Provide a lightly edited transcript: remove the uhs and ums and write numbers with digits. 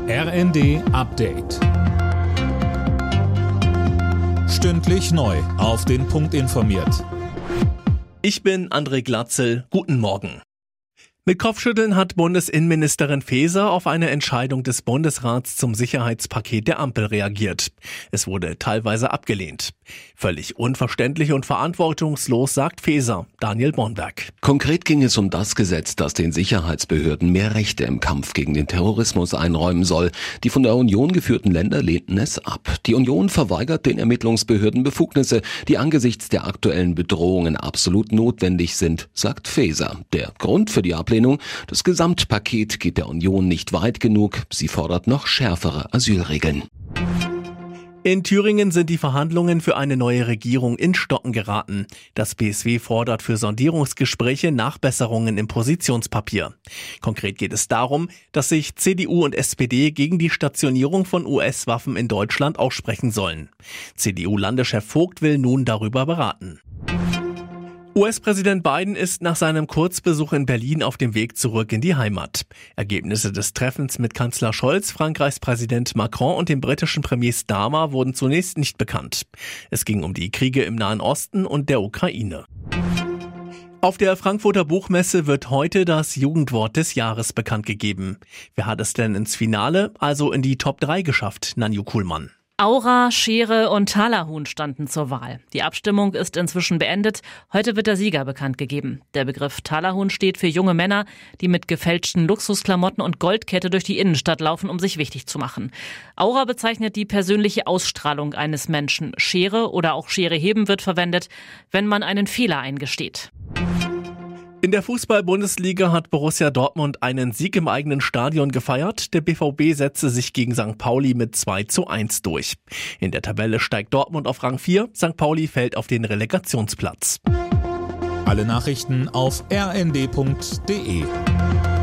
RND Update. Stündlich neu auf den Punkt informiert. Ich bin André Glatzel. Guten Morgen. Mit Kopfschütteln hat Bundesinnenministerin Faeser auf eine Entscheidung des Bundesrats zum Sicherheitspaket der Ampel reagiert. Es wurde teilweise abgelehnt. Völlig unverständlich und verantwortungslos, sagt Faeser. Daniel Bornberg. Konkret ging es um das Gesetz, das den Sicherheitsbehörden mehr Rechte im Kampf gegen den Terrorismus einräumen soll. Die von der Union geführten Länder lehnten es ab. Die Union verweigert den Ermittlungsbehörden Befugnisse, die angesichts der aktuellen Bedrohungen absolut notwendig sind, sagt Faeser. Der Grund für die Ablehnung: das Gesamtpaket geht der Union nicht weit genug. Sie fordert noch schärfere Asylregeln. In Thüringen sind die Verhandlungen für eine neue Regierung ins Stocken geraten. Das BSW fordert für Sondierungsgespräche Nachbesserungen im Positionspapier. Konkret geht es darum, dass sich CDU und SPD gegen die Stationierung von US-Waffen in Deutschland aussprechen sollen. CDU-Landeschef Vogt will nun darüber beraten. US-Präsident Biden ist nach seinem Kurzbesuch in Berlin auf dem Weg zurück in die Heimat. Ergebnisse des Treffens mit Kanzler Scholz, Frankreichs Präsident Macron und dem britischen Premier Starmer wurden zunächst nicht bekannt. Es ging um die Kriege im Nahen Osten und der Ukraine. Auf der Frankfurter Buchmesse wird heute das Jugendwort des Jahres bekannt gegeben. Wer hat es denn ins Finale, also in die Top 3 geschafft, Nanju Kuhlmann? Aura, Schere und Talahuhn standen zur Wahl. Die Abstimmung ist inzwischen beendet. Heute wird der Sieger bekannt gegeben. Der Begriff Talahuhn steht für junge Männer, die mit gefälschten Luxusklamotten und Goldkette durch die Innenstadt laufen, um sich wichtig zu machen. Aura bezeichnet die persönliche Ausstrahlung eines Menschen. Schere oder auch Schere heben wird verwendet, wenn man einen Fehler eingesteht. In der Fußball-Bundesliga hat Borussia Dortmund einen Sieg im eigenen Stadion gefeiert. Der BVB setzte sich gegen St. Pauli mit 2:1 durch. In der Tabelle steigt Dortmund auf Rang 4, St. Pauli fällt auf den Relegationsplatz. Alle Nachrichten auf rnd.de.